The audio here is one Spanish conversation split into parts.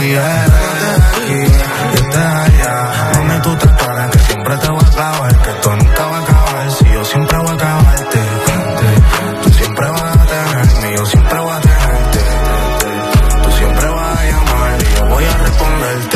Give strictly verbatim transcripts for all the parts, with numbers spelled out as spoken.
dijeras aquí, yo te allá. Mami, tú te paras que siempre te voy a clavar, que esto nunca va a acabar. Si yo siempre voy a acabarte, tú siempre vas a tenerme, yo siempre voy a tenerte. Tú siempre vas a llamar y yo voy a responderte.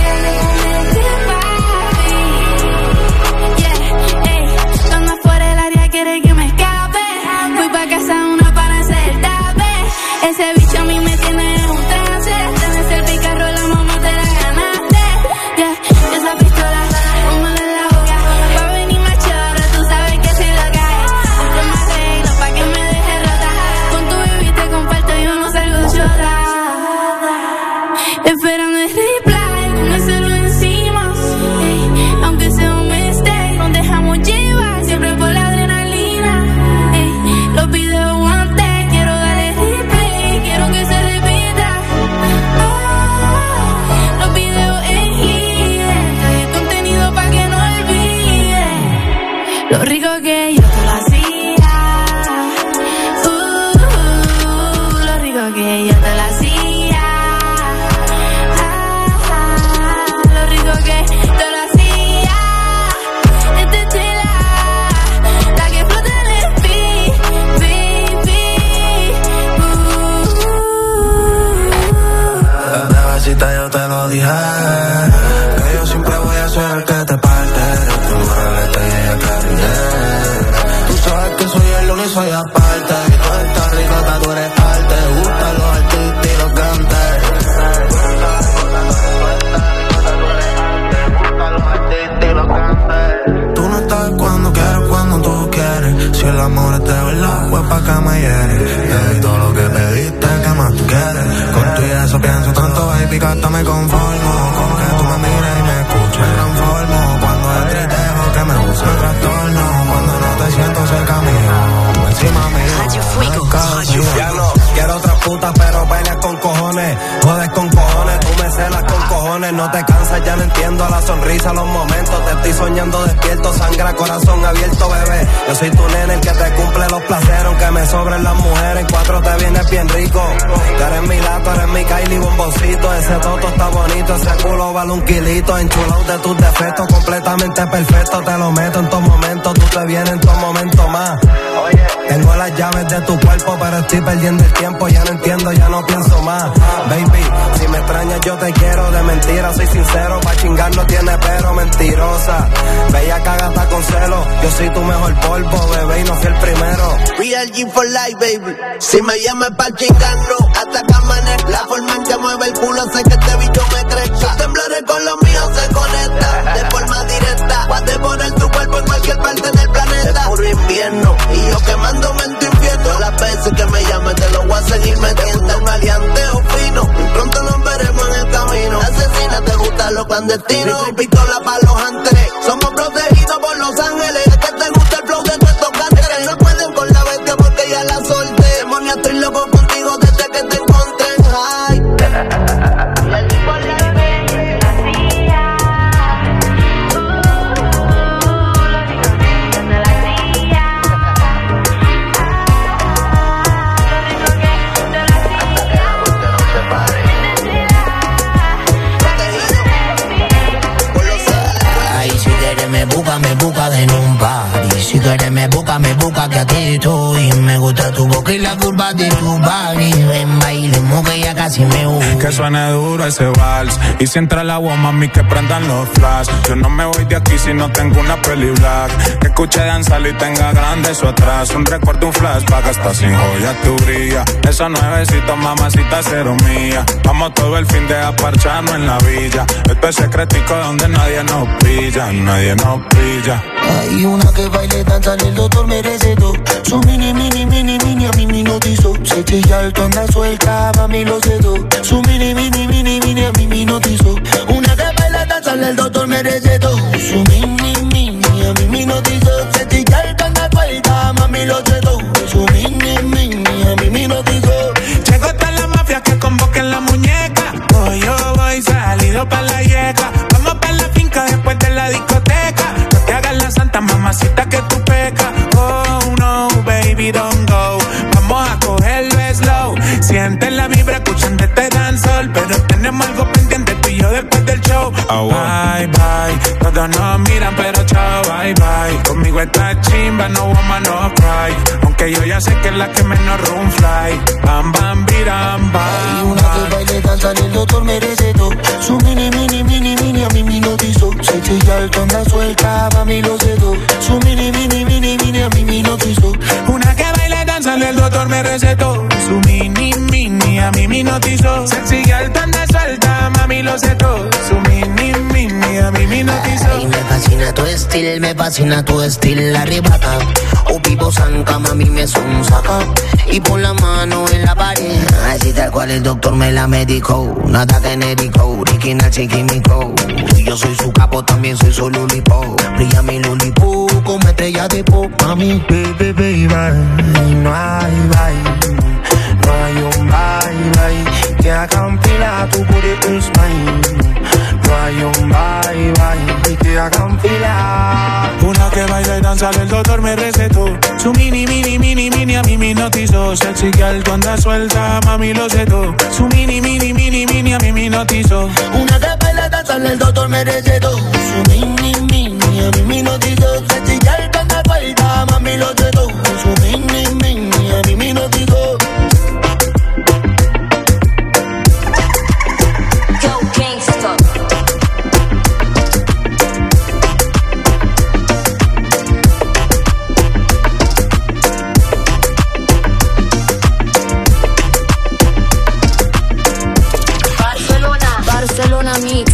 Quiere que me escape, voy pa' casa una para hacer tape. Ese bicho a mí me tiene en un trance. Tienes el picarro, la mamá te la ganaste. Yeah, esa pistola, póngala en la boca. Pa' venir macho, ahora tú sabes que soy loca. Busco más arreglo pa' que me deje rota. Con tu baby te comparto, yo no salgo chota. Esperando el reply, con el celo encima. Hey, aunque sea un mistake, nos dejamos llevar siempre por la adrenalina. Los videos antes, quiero darle replay, quiero que se repita. Oh, los videos en hidden, trae contenido pa' que no olvide lo rico que yo te lo hacía. Uh, lo rico que yo te lo hacía. Ah, lo rico que te lo hacía. Este tela, la que flota en el yo te lo dije, que yo siempre voy a ser el que te parte. De tu maleta y de Caribe. Tú sabes que soy el uno y soy aparte. Y tú estás rica, tú eres parte. Te gustan los artistas y los grandes. Tú no estás cuando quieres, cuando tú quieres. Si el amor es de verdad, pues pa' que me hieres. Te doy todo lo que pediste, que más tú quieres. Con tu y eso pienso tanto, baby, que hasta me conformo. Con que tú me mires y me escuches, me transformo. Cuando es triste, que me gusta el trastorno. Cuando no te siento cerca mío, encima mío. Ya no quiero otra puta, pero peleas con cojones. Jodes con cojones, tú me celas con cojones. No te cansas, ya no entiendo la sonrisa, los momentos. Te estoy soñando despierto, sangra, corazón abierto, bebé. Yo soy tu nene, el que te cumple los placeres. Aunque me sobren las mujeres, en cuatro te vienes bien rico. Tú eres mi lato, eres mi Kylie bomboncito. Ese toto está bonito, ese culo vale un kilito. Enchulado de tus defectos, completamente perfecto. Te lo meto en todo momento, tú te vienes en todo momento más. Tengo las llaves de tu cuerpo, pero estoy perdiendo el tiempo. Ya no entiendo, ya no pienso más. Baby, si me extrañas yo te quiero. De mentira soy sincero, pa' chingar no tiene pero. Mentirosa, bella cagata con celo. Yo soy tu mejor polvo, bebé, y no fui el primero. Real G for life, baby. Si me llamas pa' chingar, no. Hasta que amanezca. La forma en que mueve el culo hace que este bicho me crezca. Temblores con los míos se conecta de forma directa. Voy a devorar tu cuerpo en cualquier parte del planeta. Es puro invierno y yo quemándome en tu infierno. Todas las veces que me llames te lo voy a seguir metiendo. Un alianteo fino, pronto nos veremos en el camino. Asesina, te gustan los clandestinos. Pistola pa' los antes. Somos protegidos por los ángeles. Es que te gusta el flow de todos estos cánceres. No pueden con la bestia porque ya la solté. Demonia, estoy loco contigo desde que te encontré en high. Me busca, me busca en un party. Si quieres me busca, me busca que aquí estoy. Me gusta tu boca y la curva de tu body. Ven, bailemos que ya casi me voy. Que suene duro ese vals. Y si entra el agua, mami, que prendan los flash. Yo no me voy de aquí si no tengo una peli black. Que escuche danzar y tenga grande eso atrás. Un recuerdo, un flashback, hasta sin joya tu brilla. Esos nuevecitos, mamacita, cero mía. Vamos todo el fin de aparcharnos en la villa. Esto es secretico donde nadie nos pilla. Nadie nos brilla. Hay una que baile, danza, el doctor merece todo. Su mini, mini, mini, mini, a mí me notizó. Se chilla alto, anda suelta, pa' mí lo sé todo. Su mini, mini, mini, mini, a mí me notizó. Una que baila, danza, el doctor merece todo. Su mini, mini, a mí me notizó. Se chilla alto, anda suelta, mami lo sé todo. Su mini, mini, a mí me notizó. Llegó hasta la mafia que convoquen la muñeca. Hoy yo voy salido pa' la yeca. Vamos pa' la finca después de la discoteca. No te hagas la santa, mamacita, que tú pecas. Oh no, baby, don't go. Vamos a cogerlo slow. Siente la vibra escuchando este dancehall, pero tenemos algo pendiente que yo ya sé que es la que menos room fly. Bam, bam, biram, bam. Hay una que baile, danza, el doctor me recetó. Su mini, mini, mini, mini, a mí me notizó. Se chilla el tonda suelta, pa' mí lo sedó. Su mini, mini, mini, mini, a mí me notizó. Una que baile, danza, el doctor me recetó. Su mini, mini, a mí me notizó. Sencilla, el tonda suelta, mami lo setó. Su mini, mini, a mí me notizó. Ay, me fascina tu estilo, me fascina tu estilo, arrebata. O vivo santa, mami me son saca. Y pon la mano en la pared. Así tal cual el doctor me la medicó. Nada genérico, original sin químico. Yo soy su capo, también soy su lulipo. Brilla mi lulipo como estrella de pop. Mami, baby, baby, no hay bye. No hay un bye, bye. Que hagan fila, tu booty is mine. No hay un bye, bye. Que hagan fila. Una que baila y danza, el doctor me recetó. Su mini, mini, mini, mini, a mí me notizó. Sexy girl, tu anda suelta, mami lo setó. Su mini, mini, mini, mini, a mí me notizó. Una que baila y danza, el doctor me recetó. Su mini, mini, a mí me notizó. Sexy girl, tu anda suelta, mami lo setó. Su mini, mini, a mí me notizó. Mix.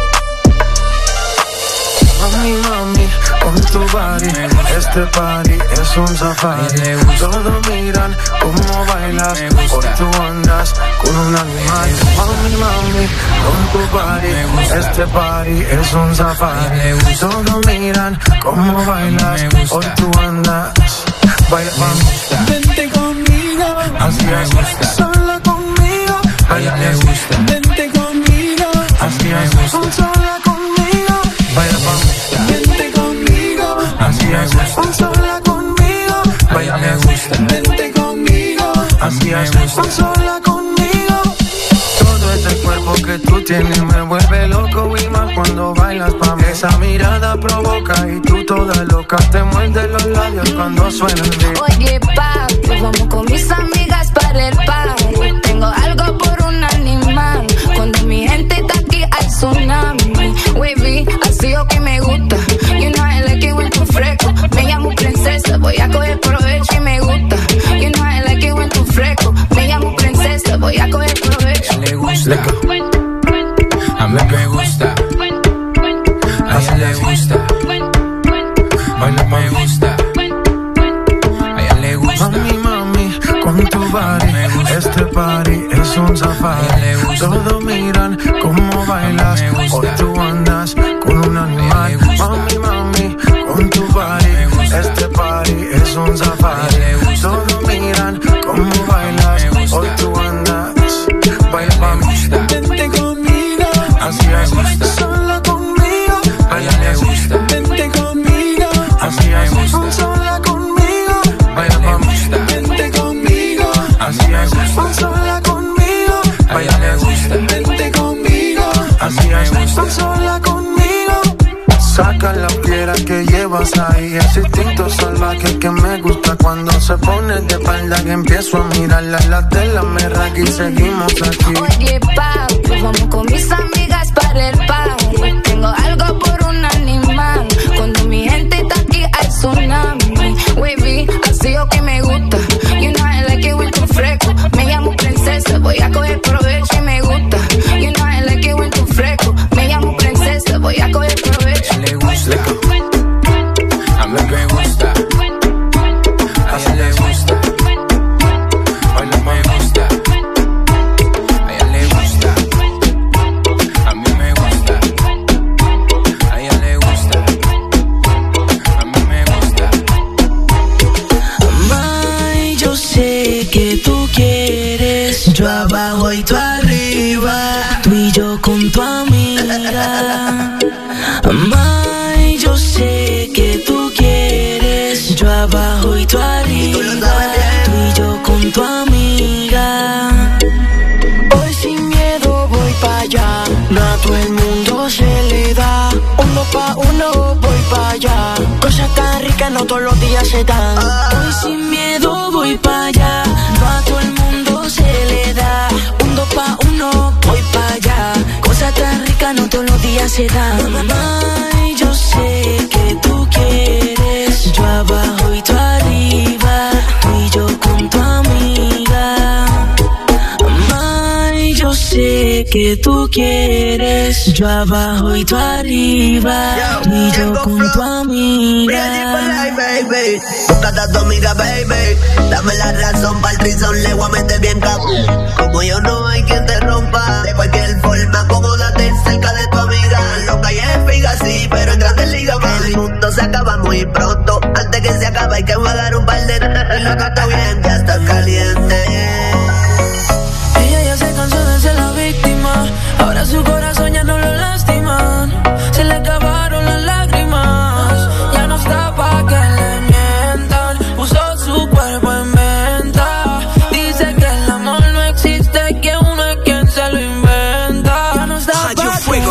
Mami, mami, con tu body, este party es un safari. Todos miran cómo bailas, por tú andas con un animal. Mami, mami, con tu body, este party es un safari. Todos miran cómo bailas, por tú andas. Baila, mami, vente conmigo, así es, sola conmigo. Baila, vente conmigo, así es, sola conmigo. Baila, mami, vente conmigo, así es, sola conmigo. Baila, vente conmigo, así es, sola conmigo. Todo ese cuerpo que tú tienes me vuelve loco y más cuando bailas pa' mí. Esa mirada provoca y tú toda loca te muerde los labios cuando suena el beat. Oye, papi, vamos con mis amigas para el party. Tengo algo por un animal. Cuando mi gente está aquí hay tsunami. Wavy, así o que me gusta. You know I like it when tú fresco. Me llamo princesa, voy a coger provecho y me gusta. You know I like it when tú fresco. Me llamo princesa, voy a coger provecho. Le gusta, a mí me gusta, a ella le gusta, a mí me gusta, a ella le gusta. Mami, mami, con tu body, este party es un safari. Todos miran cómo bailas, hoy tú andas con un animal. Mami, mami, con tu body, este party es un safari. Todos miran cómo bailas, hoy tú andas. Baila, mami, vente conmigo, así es, sola conmigo. a ella le gusta, vente conmigo, así es, sola conmigo. Baila, mami, vente conmigo, así es, sola conmigo. a ella le gusta, vente conmigo, Así es, sola conmigo. Saca la piedra que llevas ahí. Ese instinto salvaje que me gusta cuando se pone de espalda. Que empiezo a mirarla, la tela me raca y seguimos aquí. Oye, papi, vamos con mis amigas para el party. Tengo algo por un animal. Cuando mi gente está aquí hay tsunami. Wavy, así o que me gusta. You know I like it when tú fresco. Me llamo princesa, voy a coger provecho y me gusta. You know I like it when tú fresco. Me llamo princesa, voy a coger provecho. le gusta, a mí me gusta, a ella le gusta, a mí me gusta, a ella le gusta, a mí me gusta, a ella le gusta, a mí me gusta. May, yo sé que tú quieres, yo abajo y tú arriba, tú y yo con tu amiga. May, yo sé que tú quieres, yo abajo y tú arriba, tú y yo con tu amiga. Hoy sin miedo voy pa' allá, no a todo el mundo se le da. Uno pa' uno voy pa' allá, cosas tan ricas no todos los días se dan. Hoy sin miedo voy pa' allá. No a todo el mundo se le da. Un dos pa' uno, voy pa' allá. Cosa tan rica no todos los días se dan. Ay, yo sé que tú quieres. Yo abajo y tú arriba. Tú y yo con tu amiga. Ay, yo sé que tú quieres. Yo abajo y tú arriba. Tú y yo con tu amiga. Búscate a tu amiga, baby. Dame la razón pa'l trison, le voy a meter bien cabrón. Como yo no hay quien te rompa. De cualquier forma, acomódate cerca de tu amiga. Lo que hay es figa, sí, pero en grandes ligas, el mundo se acaba muy pronto. Antes que se acabe hay que jugar un par de y lo que está bien, ya está caliente. Ella ya se cansó de ser la víctima. Ahora su corazón ya no lo lastiman. Se le acabaron las lágrimas. Ya no está pa' que le mientan. Puso su cuerpo en venta. Dice que el amor no existe, que uno es quien se lo inventa. Ya no está pa' que le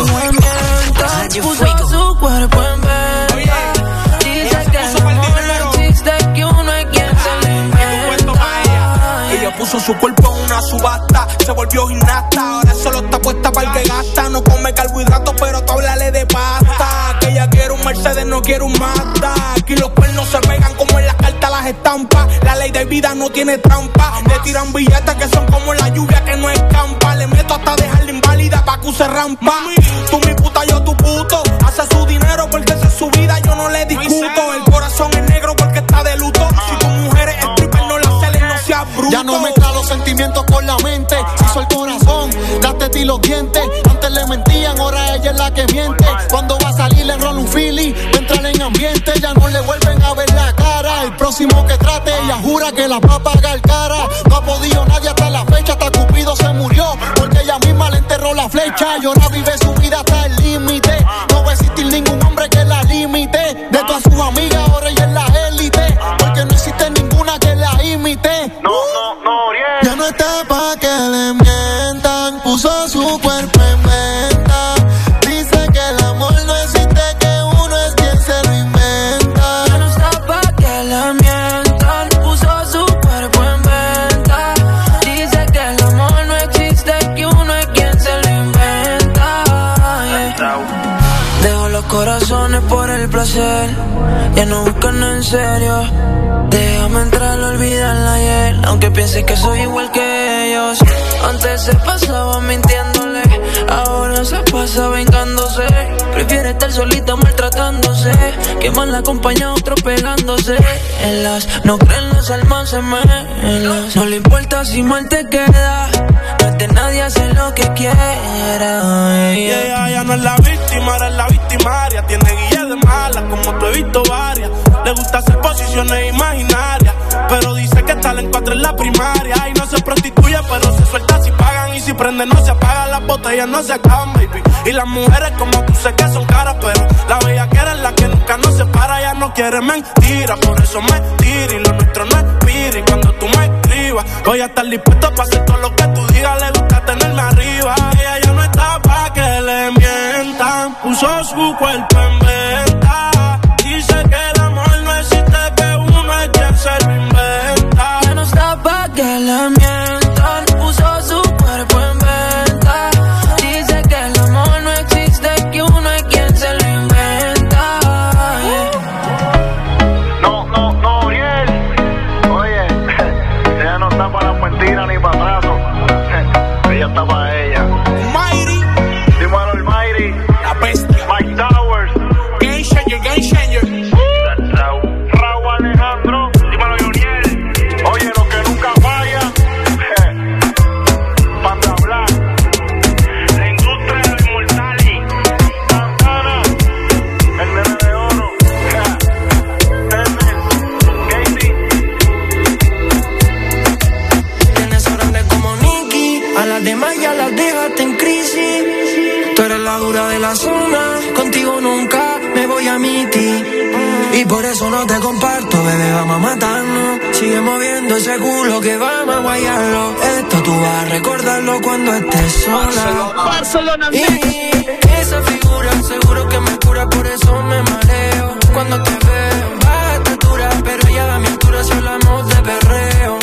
mientan. Puso su cuerpo en venta. Dice que el amor no existe, que uno es quien se lo inventa. Ella puso su cuerpo en una subasta. Se volvió gimnasta, ahora solo está puesta para el que gasta. No come carbohidratos, pero tú háblale de pasta. Que ella quiere un Mercedes, no quiere un Mazda. Aquí los cuernos se pegan como en las cartas las estampas. La ley de vida no tiene trampa. Le tiran billetes que son como la lluvia que no escampa. Le meto hasta dejarla inválida pa' que use rampa. Tú mi puta, yo tu puto. Hace su dinero porque esa es su vida, yo no le discuto. El corazón es negro porque está de luto. Si tu mujer es stripper, no la celes, no seas bruto. Ya no mezcla los sentimientos con la mente. Se hizo el corazón, las tetas y los dientes. Antes le mentían, ahora ella es la que miente. Cuando va a salir le rola un Philly, va a entrar en ambiente. Ya no le vuelven a ver la cara. El próximo que trate, ella jura que la va a pagar cara. No ha podido nadie hasta la fecha, hasta Cupido se murió. Porque ella misma le enterró la flecha. Y ahora vive su vida hasta el límite. No va a existir ningún hombre que la limite. De todas sus amigas, ahora ella es la élite. Porque no existe ninguna que la imite. No, no, no, Oriel. Ya no está pa' que le mientan. Puso su cuerpo en venta. Dice que el amor no existe, que uno es quien se lo inventa. Ya no está pa' que le mientan. Puso su cuerpo en venta. Dice que el amor no existe, que uno es quien se lo inventa. Yeah. Dejo los corazones por el placer. Ya no buscan en serio. Déjame entrar, olvidarla ayer. Aunque pienses que soy igual que ellos. Antes se pasaba mintiéndole, ahora se pasa vengándose. Prefiere estar solita maltratándose que mal acompañado otros pegándose. En las no creen las almas gemelas. No le importa si mal te queda. No es de nadie, hace lo que quiera. Y ella ya no es la víctima, ahora es la victimaria. Tiene guía de malas, como tú he visto varias. Le gusta hacer posiciones imaginarias, pero dice que está en cuatro en la primaria. Y no se prostituye, pero se suelta si pagan. Y si prende no se apaga, las botellas no se acaban, baby. Y las mujeres como tú sé que son caras, pero la bella que eres la que nunca nos separa. Ya no quiere mentira, por eso me tira. Y lo nuestro no expira. Y cuando tú me escribas, voy a estar dispuesto para hacer todo lo que tú digas. Le gusta tenerme arriba. Ella ya no está pa' que le mientan. Puso su cuerpo en venta. Dice que el amor no existe, que uno es quien se lo inventa. Ya no está pa' que le mientan. Puso su cuerpo en venta. Dice que el amor no existe, que uno es quien se lo inventa. Yeah. No, no, no, Oriel. Oye, ella no está para las mentiras ni para atrás. Ella está para ella. Mighty. Dímelo, el Mighty. La bestia. Mike Towers. Game changer, game changer. Raúl Alejandro. Dímelo, Oriel. Oye, lo que nunca falla. Panda Black. La industria del inmortal. Santana. El nene de oro. Katie. Tienes grande como Nicky. A las demás ya las dejaste en crisis. Tú eres la dura de la zona. Contigo nunca me voy a mitir. Y por eso no te comparto, bebé, vamos a matarnos. Sigue moviendo ese culo que vamos a guayarlo. Esto tú vas a recordarlo cuando estés sola. Barcelona, y esa figura seguro que me cura, por eso me mareo. Cuando te veo, baja estatura, pero ya a mi altura si hablamos de perreo.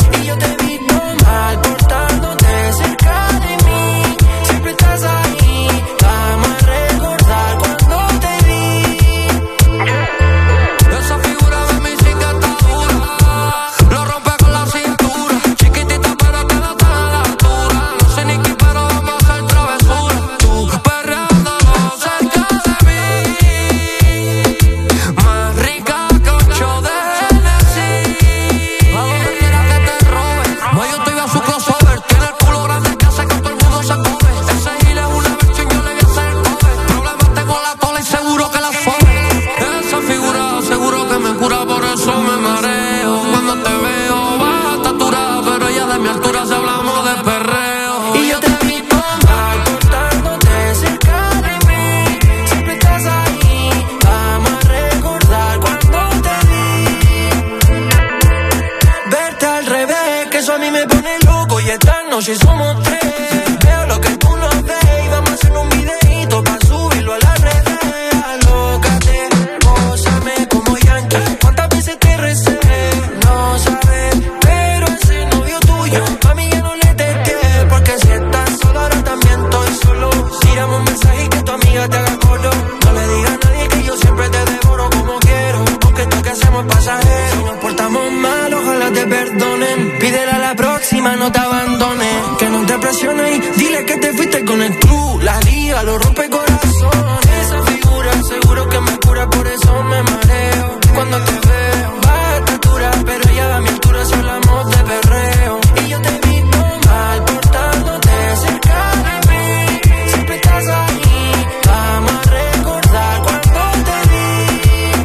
solo rompe corazón. Esa figura seguro que me cura, por eso me mareo cuando te veo. Baja estatura, pero ya a mi altura si hablamos de perreo. Y yo te he visto mal portándote cerca de mí. Siempre estás ahí, vamos a recordar cuando te vi.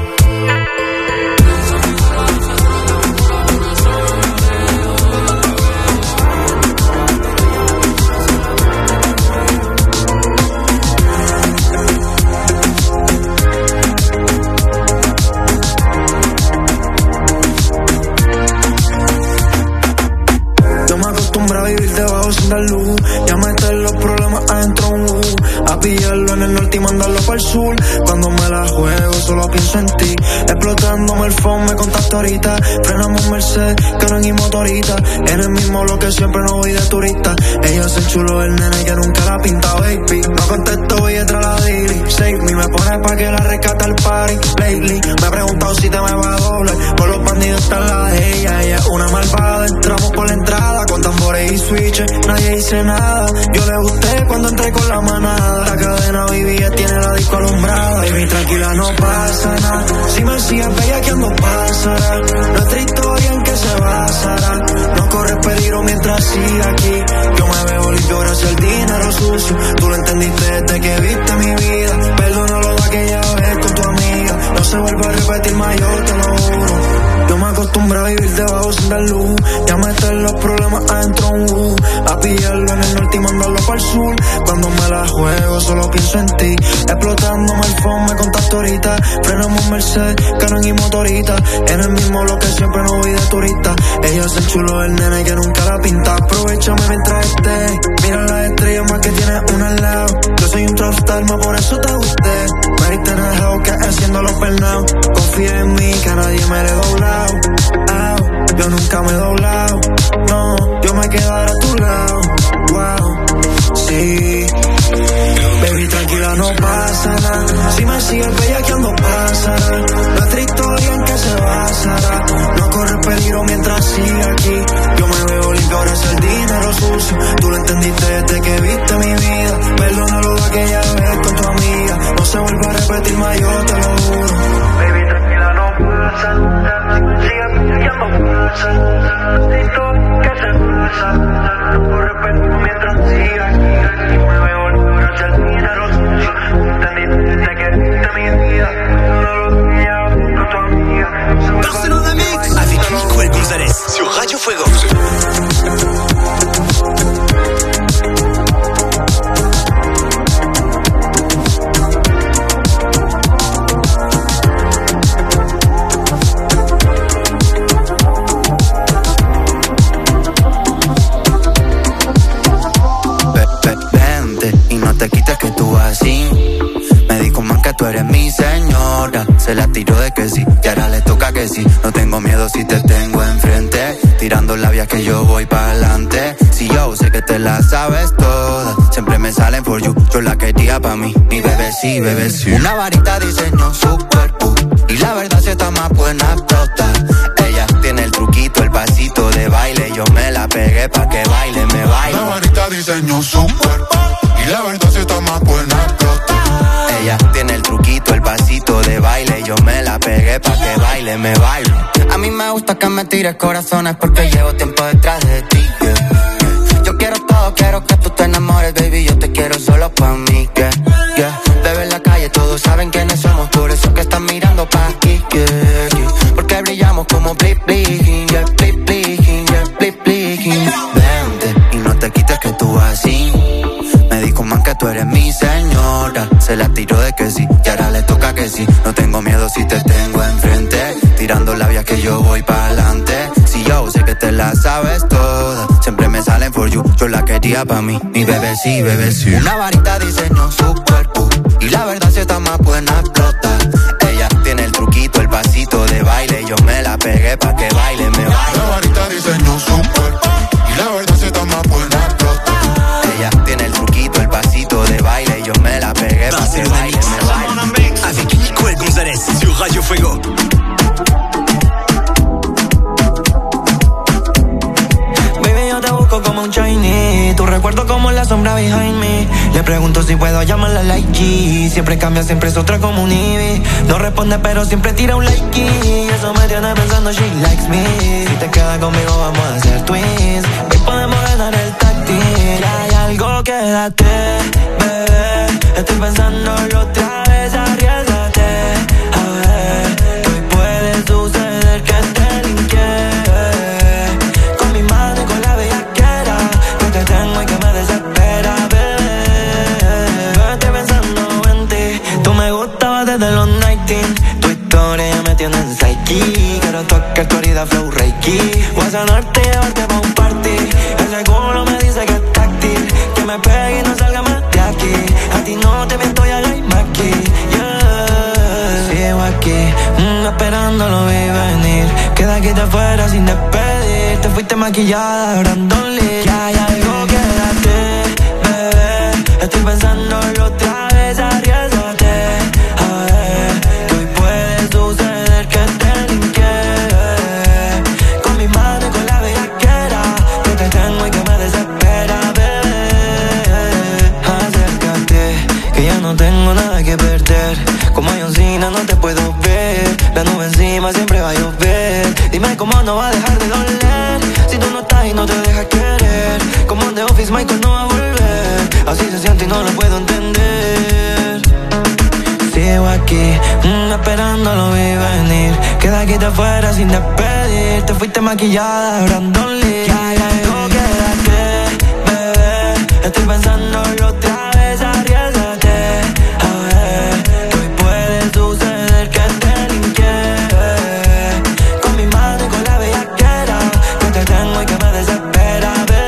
A vivir debajo sin dar luz, ya meter los problemas adentro un uh, a pillarlo en el norte y mandarlo para el sur. Cuando me la juego solo pienso en ti, explotándome el phone, me contaste ahorita. Frenamos Mercedes, Canon y motorita, en el mismo lo que siempre no voy de turista. Ella es el chulo del nene que nunca la pinta, baby. No contesto, voy detrás la daily. Save me, me pone pa' que la rescata el party. Lately, me he preguntado si te me va a doblar. Por los bandidos está la de ella, ella es una malvada. Entramos por la entrada con tambores y switches, nadie dice nada. Yo le gusté cuando entré con la manada. La cadena vivía, tiene la disco alumbrada. Baby, tranquila, no pasa nada. Si me sigues bellaqueando pasará. Nuestra historia en que se basará. No corres peligro mientras siga aquí. Yo me veo limpio gracias al dinero sucio. Tú lo entendiste desde que viste mi vida. Perdona lo de aquella vez con tu amiga. No se vuelve a repetir más, yo te lo juro. Yo me acostumbré a vivir debajo sin dar luz, ya meter los problemas adentro un uh, a pillarlo en el norte y mandarlo para el sur. Cuando me la juego solo pienso en ti, explotándome el phone, me contaste ahorita. Frenamos Mercedes, Canon y motorita, en el mismo lo que siempre no voy de turista. Ella es el chulo del nene que nunca la pinta. Aprovechame mientras esté, mira las estrellas más que tienes una al lado. Yo soy un trapstar, más por eso te gusté. Me diste en el house que haciendo los pernados. Confía en mí que a nadie me le he doblado. Au, yo nunca me he doblado, no, yo me quedaré a tu lado. Wow, sí. Baby, tranquila, no pasa nada. Si me sigues bellaqueando pasará. Nuestra historia en que se basará. No corre peligro mientras siga aquí. Yo me veo limpio gracias al dinero sucio. Tú lo entendiste desde que viste mi vida. Perdona lo de aquella vez con tu amiga. No se vuelve a repetir más, yo te lo juro. Baby, tranquila, no pasa nada. Sigue bellaqueando pasa. Nuestra historia que se basa. No corre peligro mientras siga aquí. Yo me veo limpio gracias al dinero sucio. Entendiste desde que viste mi vida. Perdona lo de aquella vez con tu amiga. Barcelona Mix avec Nicole Gonzalez sur Radio Fuego. Y no te quites que tú así. Me dijo más que tú eres mi señora. Se la tiró de que sí, y ahora le toca que sí. No tengo miedo si te tengo enfrente. Tirando labias que yo voy pa'lante. Si yo sé que te la sabes toda. Siempre me salen for you, yo la quería pa' mí. Mi bebé sí, bebé sí. Una varita diseñó su cuerpo. Y la verdad si está más buena explota. Ella tiene el truquito, el pasito de baile. Yo me la pegué pa' que baile, me baile. La varita diseñó su cuerpo. Y la verdad si está más buena explota. Ella tiene el truquito, el pasito de baile. Yo me la pegué pa' que baile, me baile. A mí me gusta que me tires corazones porque llevo tiempo detrás de ti, yeah. Yo quiero todo, quiero que tú te enamores, baby. Yo te quiero solo pa' mí, yeah, yeah. Bebé en la calle, todos saben quiénes somos. Por eso que están mirando pa' aquí, yeah, yeah. Porque brillamos como blip blinking, yeah, blip blinking, yeah, blip blinking. Vente y no te quites que tú así. Me dijo man que tú eres mi señora. Se la tiró de que sí, y ahora le toca que sí. No tengo miedo si te tengo enfrente. Tirando labias que yo voy pa'lante. Si yo sé que te la sabes toda. Siempre me salen for you, yo la quería pa' mí. Mi bebé sí, bebé sí. Una varita diseñó su cuerpo. Y la verdad si está más buena explota. Ella tiene el truquito, el pasito de baile. Yo me la pegué pa' que baile, me baile. La varita diseñó su cuerpo. Y la verdad si está más buena explota. Ella tiene el truquito, el pasito de baile. Yo me la pegué pa' que baile, me baile. Avec Nicole Gonzalez sur Radio Fuego. Baby, yo te busco como un Chinese. Tu recuerdo como la sombra behind me. Le pregunto si puedo llamarla like G. Siempre cambia, siempre es otra como un Ivy. No responde pero siempre tira un like y eso me tiene pensando she likes me. Si te quedas conmigo vamos a hacer twins. Hoy podemos ganar el táctil. Si hay algo, quédate, bebé. Estoy pensándolo otra vez, arriésgate. A ver, que hoy puede suceder que te linké. Con mi mano y con la bellaquera que te tengo y que me desespera, bebé. Estoy pensando en ti. Tú me gustabas desde los nineteen. Tu historia ya me tiene en psyche. Quiero tocar tu herida flow reiki. Voy a sanarte y llevarte pa' un party. Ese culo me dice que es táctil. Que me pegue y no salga más de aquí. A ti no te miento, ya hay más aquí, yeah. Sigo aquí, mm, esperando lo vi venir. Queda aquí de fuera sin despedir. Te fuiste maquillada, Brandon Lee. Que hay algo, quédate, bebé. Estoy pensándolo otra vez, arriésgate. A ver, que hoy puede suceder que te linké. Con mi mano y con la bellaquera que te tengo y que me desespera, bebé. Acércate, que ya no tengo nada que perder. Como John Cena no te puedo ver. La nube encima siempre va a llover. Dime cómo no va a dejar de doler. Si tú no estás y no te dejas querer. Como en The Office Michael no va a volver. Así se siente y no lo puedo entender. Sigo aquí, mm, esperando lo vi venir. Queda aquí de fuera sin despedir. Te fuiste maquillada, Brandon Lee. Que hay algo, quédate, bebé. Estoy pensándolo otra vez, arriésgate. A ver, que hoy puede suceder que te linké. Con mi mano y con la bellaquera que te tengo y que me desespera, bebé.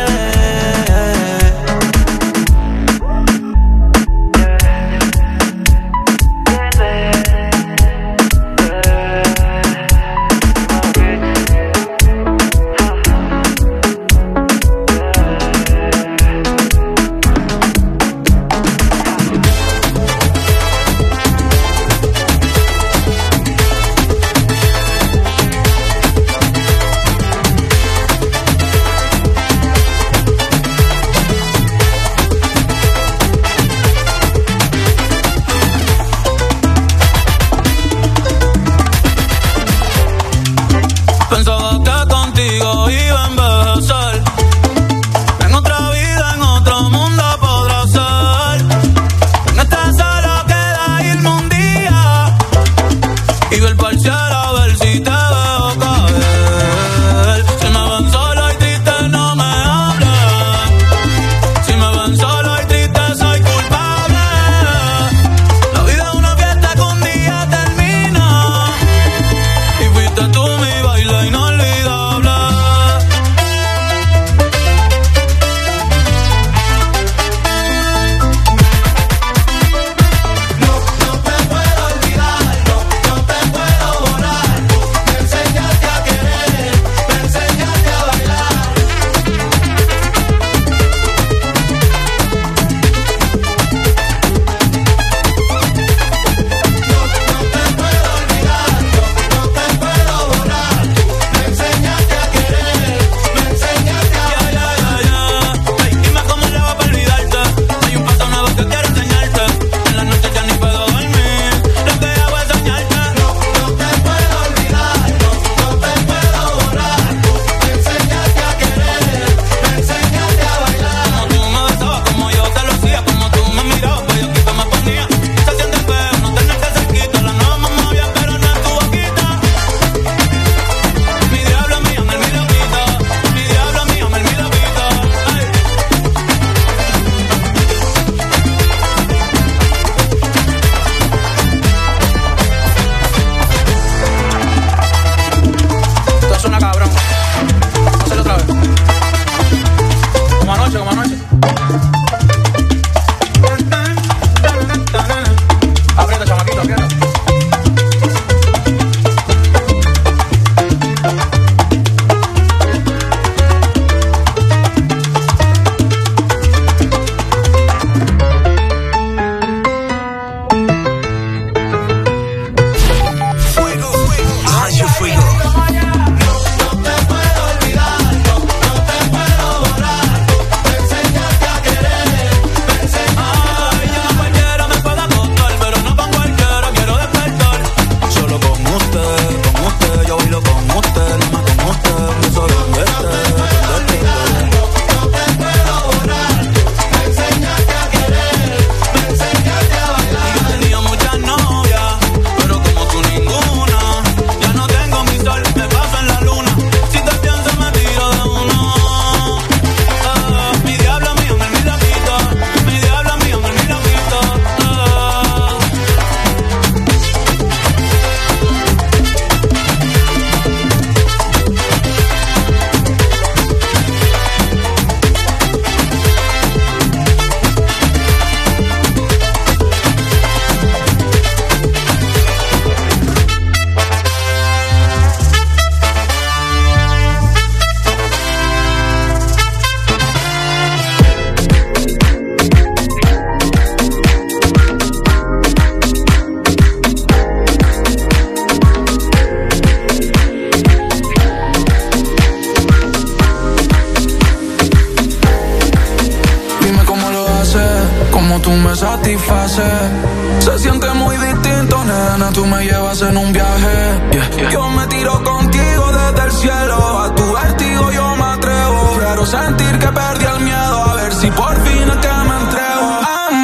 Se siente muy distinto, nena, tú me llevas en un viaje. Yeah, yeah. Yo me tiro contigo desde el cielo, a tu vértigo yo me atrevo. Quiero sentir que perdí el miedo, a ver si por fin es que me entrego.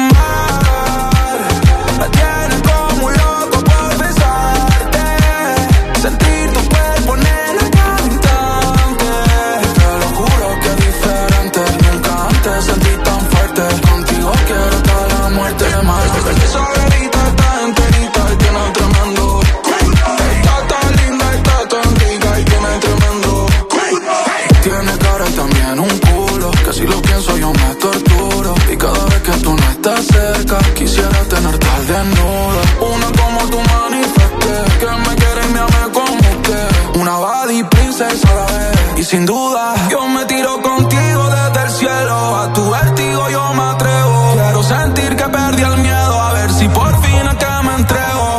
Amar, me tienes como un loco por besarte, sentir tu cuerpo, nena, cada instante. Te lo juro que es diferente, nunca antes sentí tan fuerte. Contigo quiero hasta la muerte, más. Sobredita, está enterita y tiene tremendo. Está tan linda, está tan rica y tiene tremendo. Tiene cara y también un culo, que si lo pienso yo me torturo. Y cada vez que tú no estás cerca, quisiera tenerte al desnudo. Una como tú manifesté, que me quiere y me ame como usted. Una body princesa a la vez. Y sin duda, yo me tiro contigo desde el cielo, a tu vértigo yo me atrevo. Quiero sentir que perdí el miedo, a ver si por fin es que me entrego.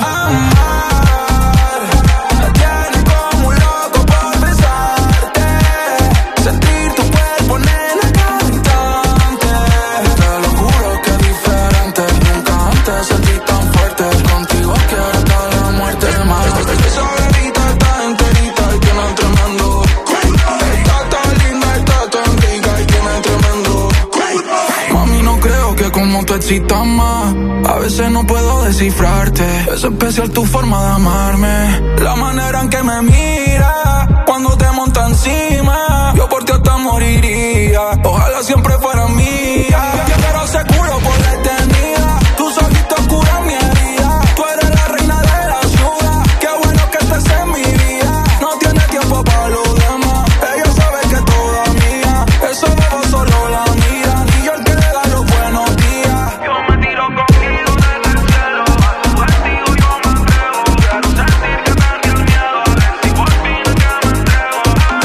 Amar, me tienes como un loco por besarte, sentir tu cuerpo, nena, cada instante. Te lo juro que es diferente, nunca antes sentí tan fuerte. Contigo quiero hasta la muerte, más. Sobredita, está enterita y tiene tremendo. Está tan linda, está tan rica y tiene tremendo. Mami, no creo que como tú excitas más. A veces no puedo descifrarte. Es especial tu forma de amarme, la manera en que me mira cuando te monta encima. Yo por ti hasta moriría, ojalá siempre fuera mía. Yo quiero seguro por la eternidad, tus ojitos curan mi herida. Tú eres la reina de la ciudad, qué bueno que estés en mi vida. No tiene tiempo para lo demás, ella sabe que es toda mía. Eso luego solo la mira, y yo el que le da los buenos días. Yo me tiro contigo desde el cielo, a tu vértigo yo me atrevo. Quiero sentir que perdí el miedo, a ver si por fin es que me entrego. A ver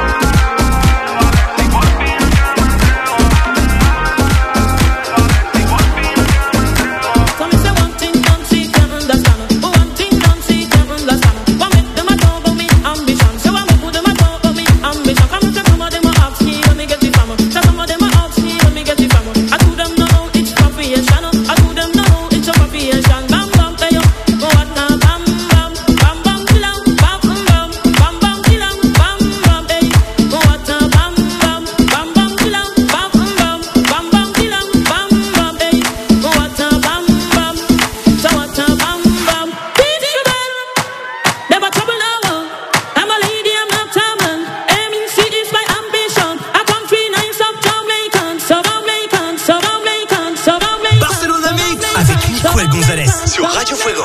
si por fin es que me entrego. A ver si por fin es que me entrego. So me say one thing, don't see, can't understand. One thing, don't see, can't understand. One make them a talk about me ambition. So one make them a talk about me ambition. Come and say some of them a ask me when me get it from. So some of them a ask me when me get it from. I do them know it's profession. I do them know it's a profession. Bam bam, hey yo, go what now? Bam bam, bam bam, chilang, bam bam, bam bam, chilang, bam bam, hey. Go what now? Bam bam, bam bam, chilang, bam bam, bam bam, chilang, bam bam, hey. Go what now? Bam bam, so what now? Bam bam. Beat you bad, never trouble no one. I'm a lady, I'm not a man. Aiming C is my ambition. I come three nights of Jamaican, so Jamaican, so Jamaican, so Jamaican. Barcelona Mix avec Nicole Gonzalez sur Radio Fuego.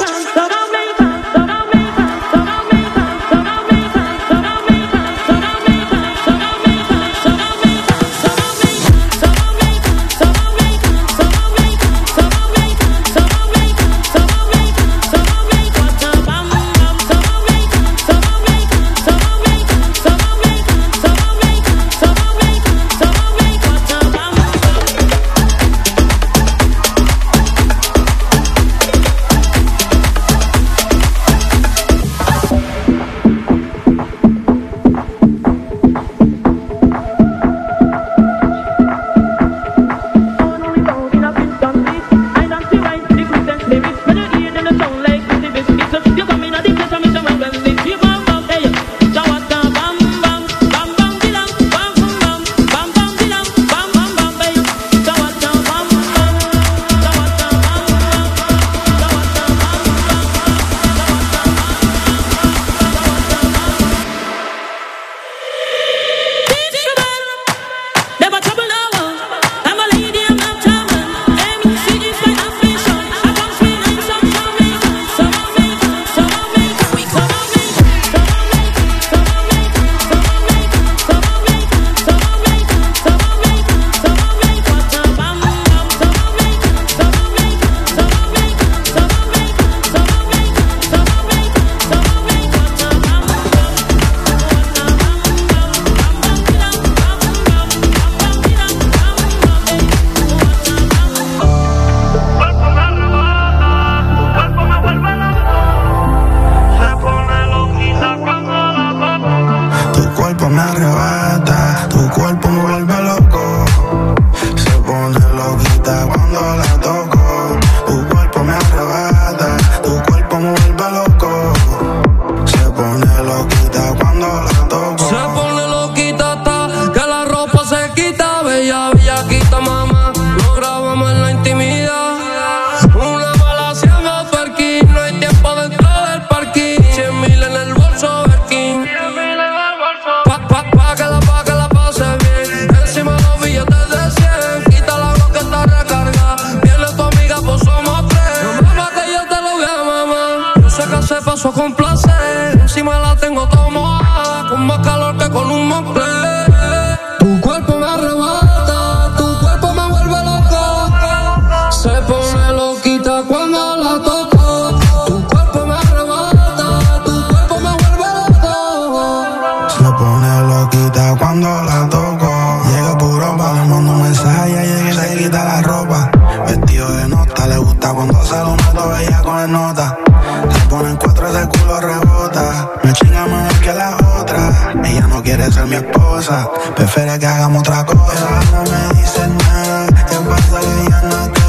beso con placer. Encima la tengo tomada, con más calor que con un Moncler. Tu cuerpo me arrebata, tu cuerpo me vuelve loco. Se pone loquita cuando la toco. Tu cuerpo me arrebata, tu cuerpo me vuelve loco. Se pone loquita cuando la toco. Llega puro para el mundo, un mensaje, llega y se quita la ropa. Vestido de nota, le gusta cuando se lo meto, ella con el nota. Se ponen cuatro, ese culo rebota. Me chinga mejor que la otra. Ella no quiere ser mi esposa, prefiere que hagamos otra cosa. No me dice nada, ¿qué pasa que ya no te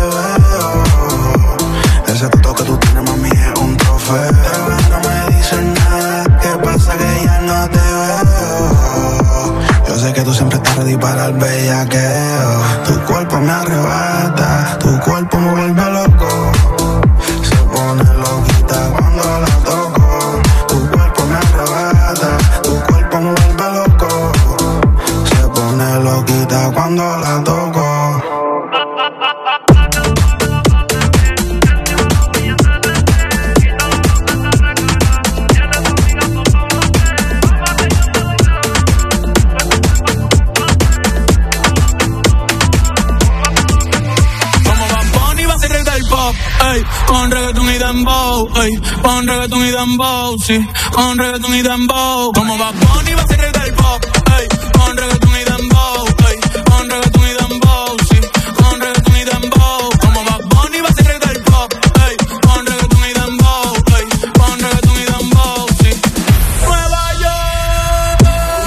veo? Ese toto que tú tienes, mami, es un trofeo. No me dice nada, ¿qué pasa que ya no te veo? Yo sé que tú siempre estás ready para el bellaqueo. Tu cuerpo me arrebata, tu cuerpo me vuelve loco. Se pone loquita cuando la toco. Tu cuerpo me arrebata, tu cuerpo me vuelve loco. Se pone loquita cuando la toco. Ey, con reggaetón y dembow, ey, con reggaetón y dembow, sí, con reggaetón y dembow. Como Bad Bunny va a ser el del pop, ey, con reggaetón y dembow, ey, con reggaetón y dembow, sí, con reggaetón y dembow. Como Bad Bunny va a ser el del pop, ey, con reggaetón y dembow, ey, con reggaetón y dembow, sí. Nueva York.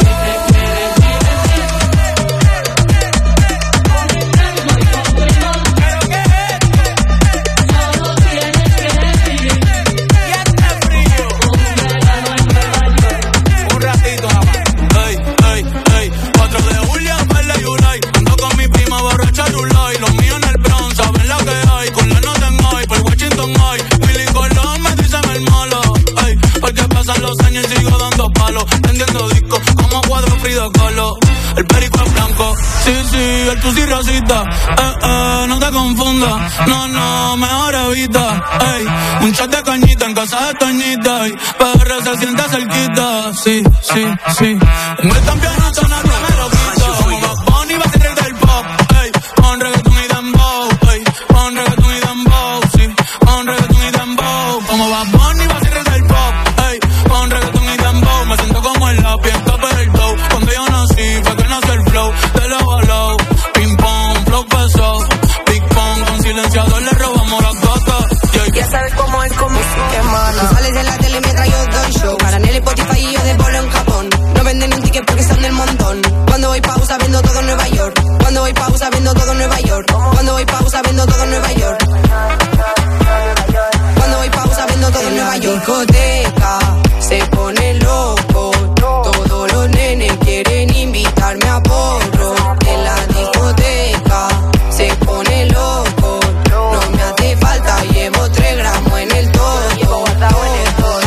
Los años y sigo dando palos, vendiendo discos como cuadro Frida Kahlo. El perico es blanco, sí, sí, el tusi racista. Eh, eh, no te confundas, no, no, mejor evita. Ey, un chat de cañita en casa de Toñita. Ey, P R se siente cerquita, sí, sí, sí. En el campeonato nadie me lo quita. Como Bad Bunny va a ser el del pop. Ey, con reggaetón y dembow. Ey, con reggaetón y dembow, sí, con reggaetón y dembow. Como Bad Bunny va a ser el del pop. Con reggaetón y dembow, me siento como el lápiz, escape del dough. Cuando yo nací, fue que nació el flow, de low a low. Ping pong, flow pesado, big pong, con silenciador le robamos las gatas. Yeah. Ya sabes cómo es, como es mala. Tú sales en la tele mientras yo doy show. Para en el Spotify y yo de bolo en Japón. No venden un ticket porque son del montón. Cuando voy pausa viendo todo en Nueva York. Cuando voy pausa viendo todo en Nueva York. Cuando voy pausa viendo todo en Nueva York. Cuando voy pausa viendo todo en Nueva York. Discoteca se pone loco, todos los nenes quieren invitarme a porro. En la discoteca se pone loco, no me hace falta, llevo tres gramos en el todo. Llevo guardado en el todo.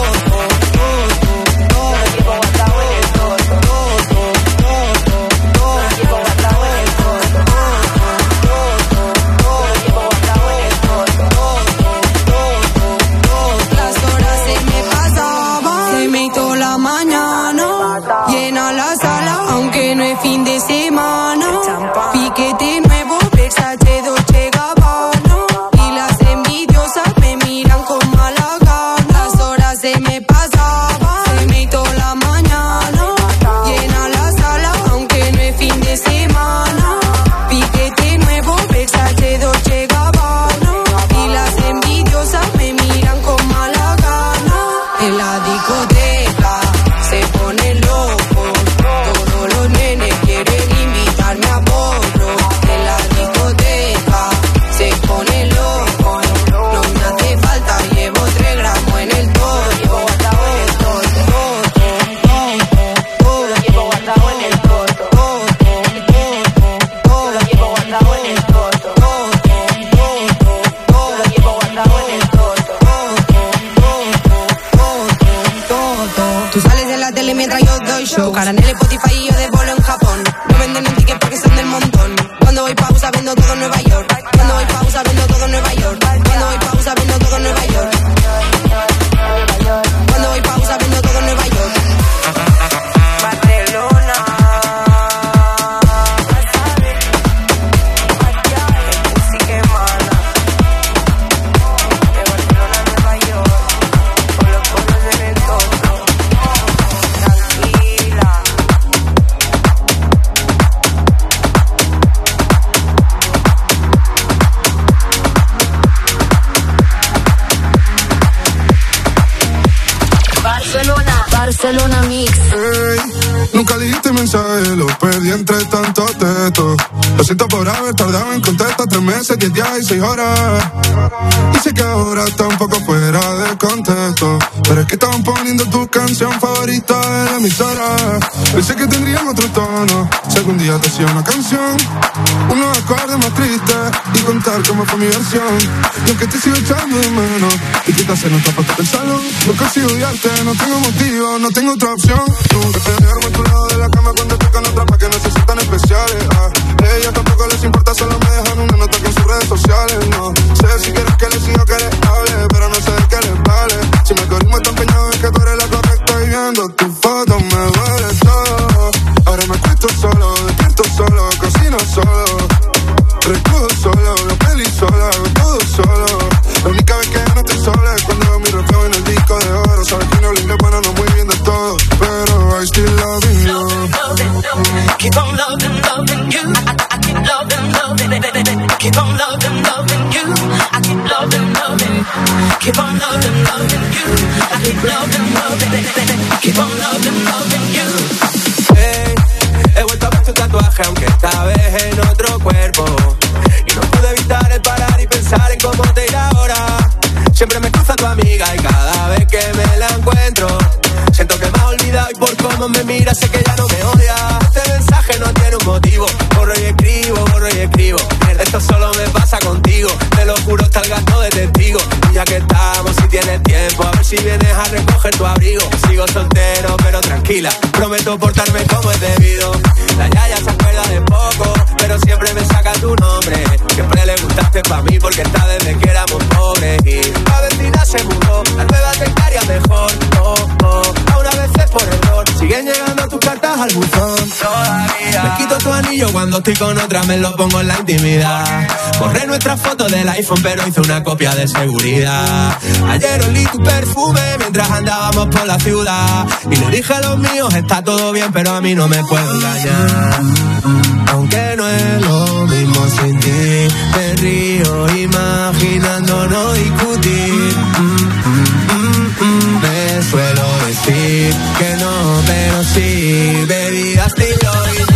Fin de semana, piquete nuevo, Versace, Dolce Gabbana. Y las envidiosas me miran con mala gana. Las horas se me pasaban, se me hizo la mañana. Llena la sala, aunque no es fin de semana. Piquete nuevo, Versace, Dolce Gabbana. Y las envidiosas me miran con mala gana. En la discoteca se pone loco, todos los nenes quieren invitarme a porro. En la discoteca se pone loco, no me hace falta, llevo tres gramos en el todo. Llevo guardado en el todo, todo, lo llevo guardado en el todo, todo, todo, lo llevo guardado en el todo, todo, todo, lo llevo guardado en el todo, todo. Tú sales en la tele mientras yo doy show. Tu cara en el Spotify y yo de bolo en Japón. No venden un ticket porque son del montón. Cuando voy pausa viendo todo en Nueva York. Cuando voy pausa viendo todo en Nueva York. Cuando voy pausa viendo todo en Nueva York. Barcelona Mix. Ey, nunca dijiste mensaje, lo perdí entre tantos textos. Lo siento por haber tardado en contestar tres meses, diez días y seis horas. Y sé que ahora está un poco fuera de contexto, pero es que estaban poniendo tu canción favorita en la emisora. Pensé que tendrían otro tono, si algún día te hacía una canción, unos acordes más tristes y contar cómo fue mi versión. Y aunque te sigo echando de menos y quitas en otra parte del salón, no consigo odiarte, no tengo motivo, no tengo otra opción. Nunca te duermo en tu lado de la cama cuando tocan otra pa' que no se sientan especiales. Ah, ellas tampoco les importa, solo me dejan una nota con sus redes sociales. No sé si quieres que les siga que les hable, pero no sé de qué les vale. Si mi algoritmo está empeñado en que tú eres la correcta y viendo tu foto me duele todo. Ahora me acuesto solo, despierto solo, cocino solo, recojo solo, veo peli solo, hago todo solo. La única vez que no estoy sola es cuando veo mi reflejo en el disco de oro. Sabes que no lindo, bueno, no muy bien del todo, pero I still loving you. Keep on loving, loving you. I, I keep loving, loving, keep on loving, loving you. I keep loving, loving, keep on loving, loving you. I keep loving, loving, keep on loving, loving you. Hey, he vuelto a ver tu tatuaje, aunque esta vez en otro cuerpo. Y no pude evitar el parar y pensar en cómo te irá ahora. Siempre me cruza tu amiga y cada vez que me la encuentro siento que me ha olvidado y por cómo me mira sé que ya no me odia. Este mensaje no tiene un motivo, borro y escribo, borro y escribo. Mierda, esto solo me pasa contigo, te lo juro, está el gato de testigo. Y ya que estamos, si tienes tiempo, a ver si vienes a recoger tu abrigo. Sigo soltero pero tranquila, prometo portarme como es debido. La yaya se acuerda de poco, pero siempre me saca tu nombre. Siempre le gustaste pa' mí porque está desde que éramos pobres. Y la vecina se mudó, la nueva te estaría mejor. Oh, oh, ahora a veces por error siguen llegando tus cartas al buzón. Todavía me quito tu anillo cuando estoy con otra, me lo pongo en la intimidad. Borré nuestras fotos del iPhone pero hice una copia de seguridad. Ayer olí tu perfume mientras andábamos por la ciudad y le dije a los míos, está todo bien pero a mí no me puedo engañar. Aunque no es lo mismo sin ti, me río imaginando no discutir. mm, mm, mm, mm. Me suelo decir que no, pero sí, baby, I still love you.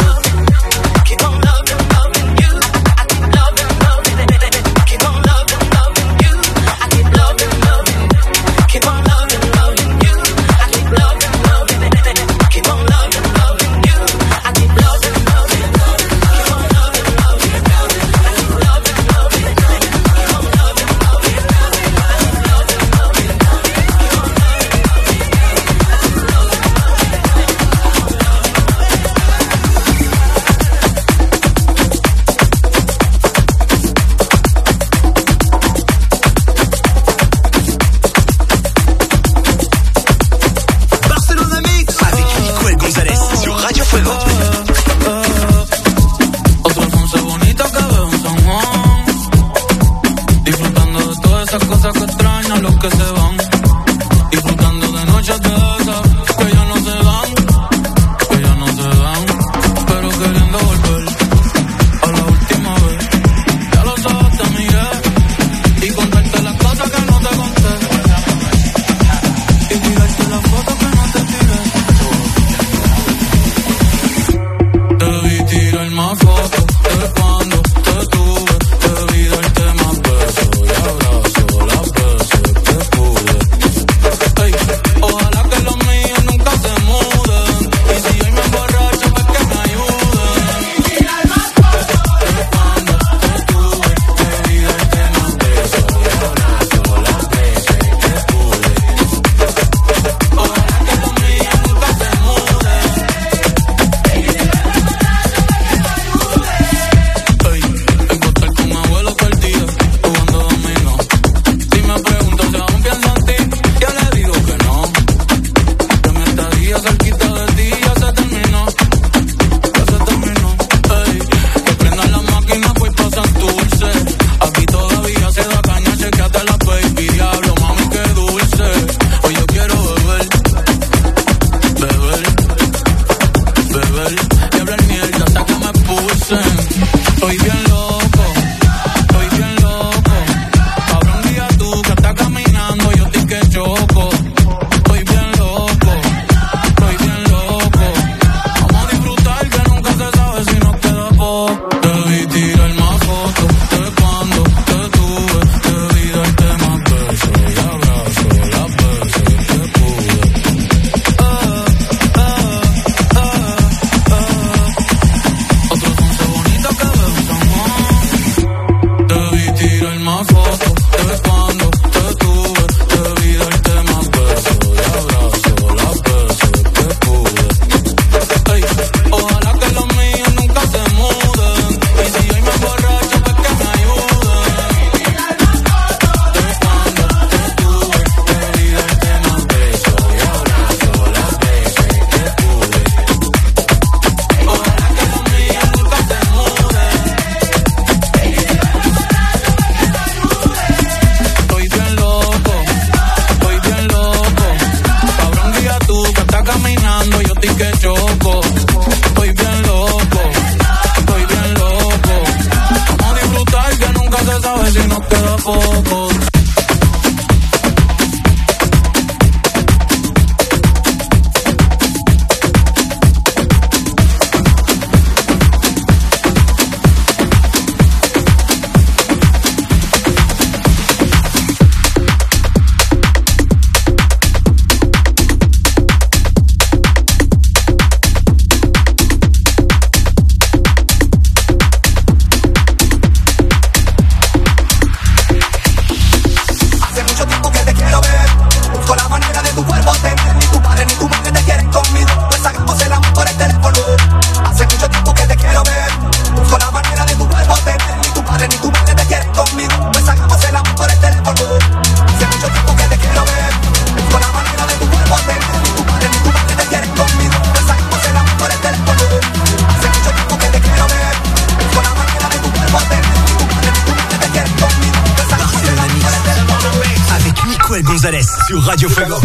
Keep on loving, loving you. I keep loving, loving, keep on loving, loving you. I keep loving, loving, keep on loving, loving you. I keep loving, loving, keep on loving, loving you. I keep loving, loving, keep on loving, loving, I keep loving, loving, keep on loving, Barcelona Mix avec Nicole Gonzalez sur Radio Fuego. Otro once bonito que veo en San Juan, disfrutando de todas esas cosas que extrañan los que se van, disfrutando de noches de esas que ya no se dan, que ya no se dan, pero queriendo volver a la última vez. Ya los ojos te miré y contarte las cosas que no te conté y tirarte las fotos que no te tiré. Te vi tirar más fotos de cuando te tuve, te vi darte más besos y abrazos las veces que pude. Nicole Gonzalez sur Radio Fuego.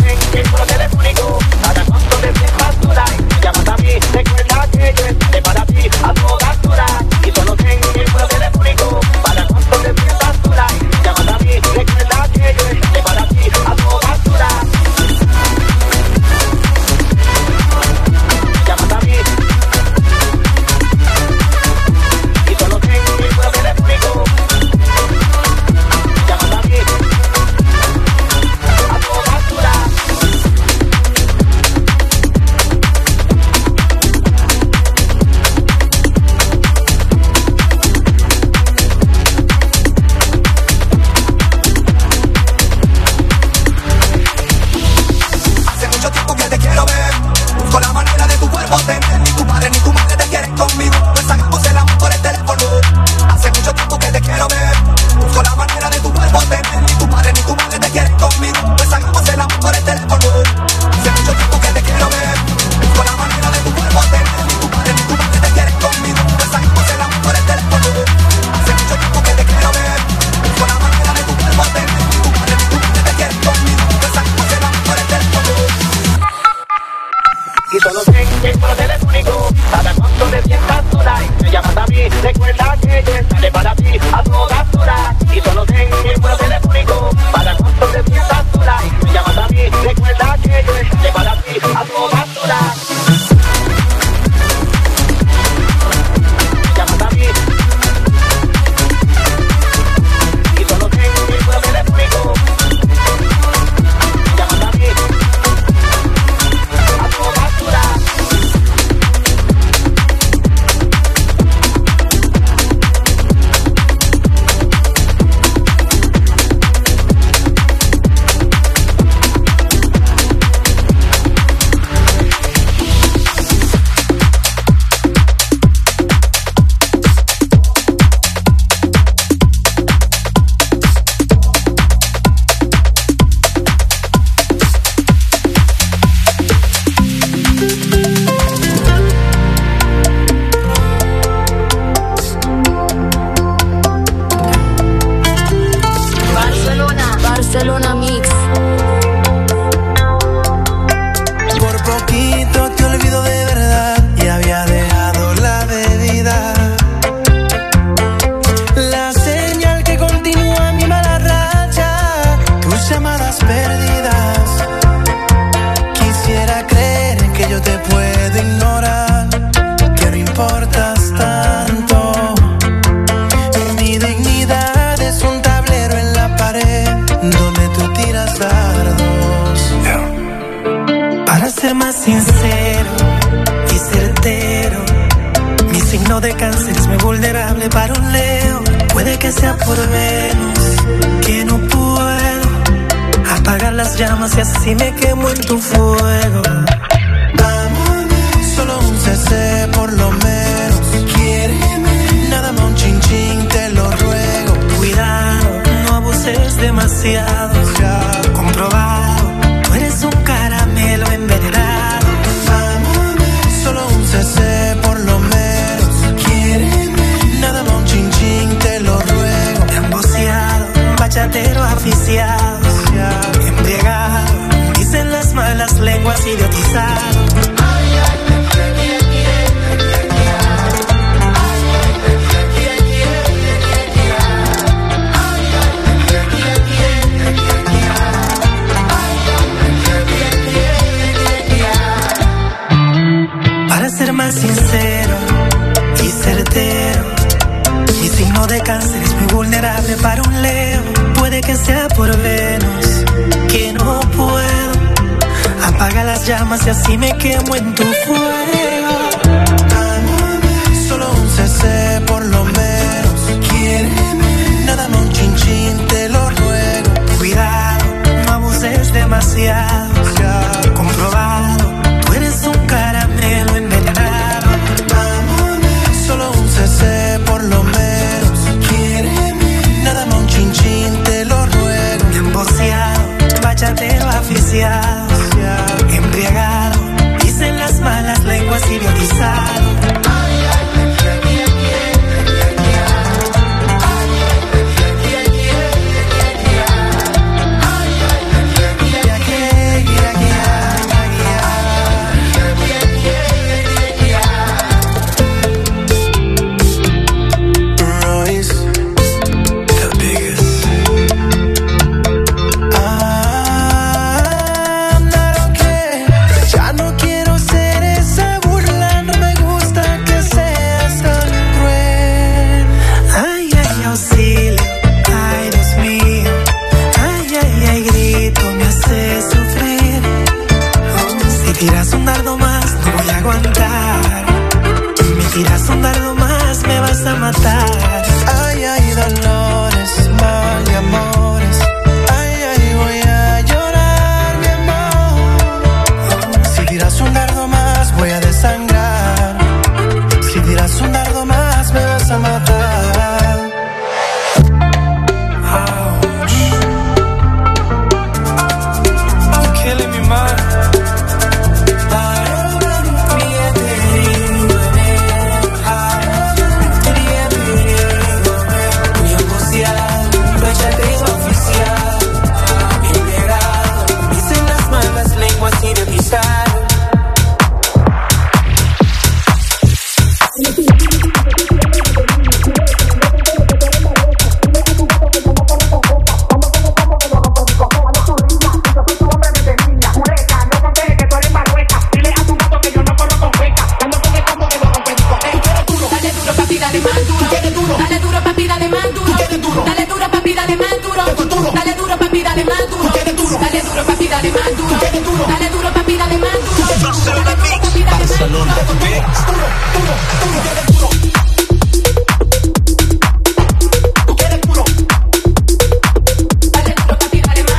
Bachatero aficiado.